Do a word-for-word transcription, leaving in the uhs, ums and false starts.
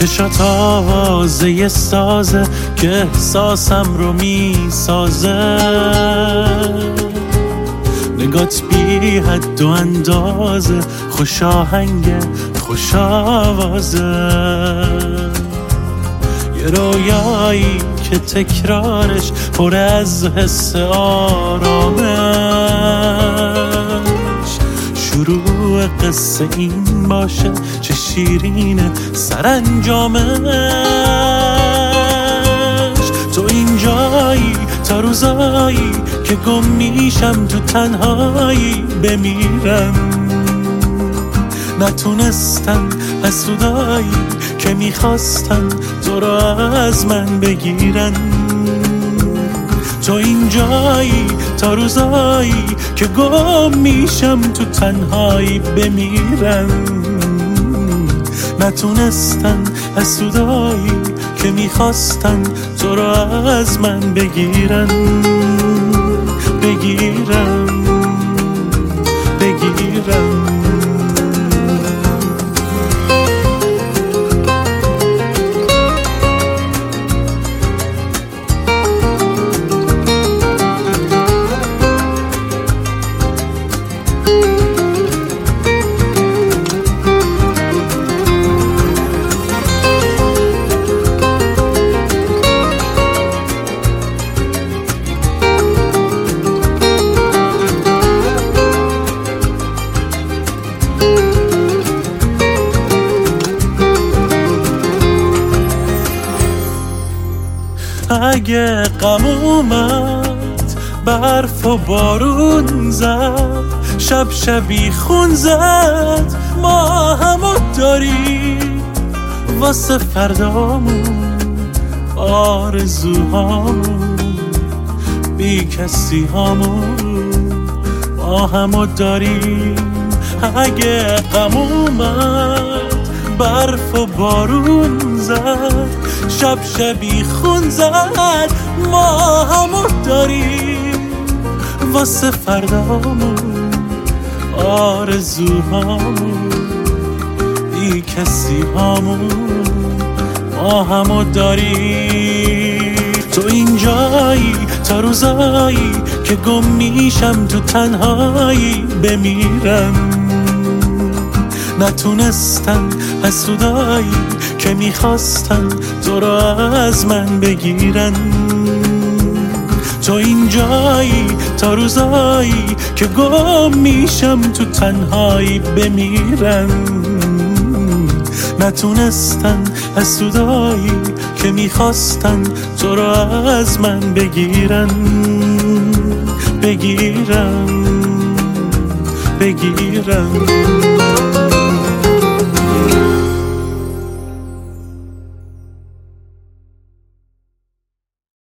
چشات آوازه سازه که احساسم رو می سازه، نگات بی حد و اندازه، خوش آهنگ خوش آوازه، یه رویایی که تکرارش پر از حس آرامش، شروع قصه این باشه چه شیرینه سرانجامش. تو اینجایی تا روزایی که گم میشم تو تنهایی بمیرم، نتونستن حسودایی که میخواستن تو رو از من بگیرن. تو اینجایی تا روزایی که گم میشم تو تنهایی بمیرم، نتونستن حسودایی که میخواستن تو رو از من بگیرن بگیرن بگیرن. اگه غم اومد برف و بارون زد، شب شبی خون زد، ما همو داریم واسه فردامون، آرزوهامون، بی کسی هامون، ما همو داریم. اگه غم اومد برف و بارون زد، شب شبی خون زد، ما همو داریم واسه فردامون، آرزوهامون، بی کسی هامون، ما همو داریم. تو اینجایی تا روزایی که گم میشم تو تنهایی بمیرم، نتونستن حسودایی که میخواستن تو رو از من بگیرن. تو اینجایی تا روزایی که گم میشم تو تنهایی بمیرم، نتونستن حسودایی که میخواستن تو رو از من بگیرن بگیرن بگیرن.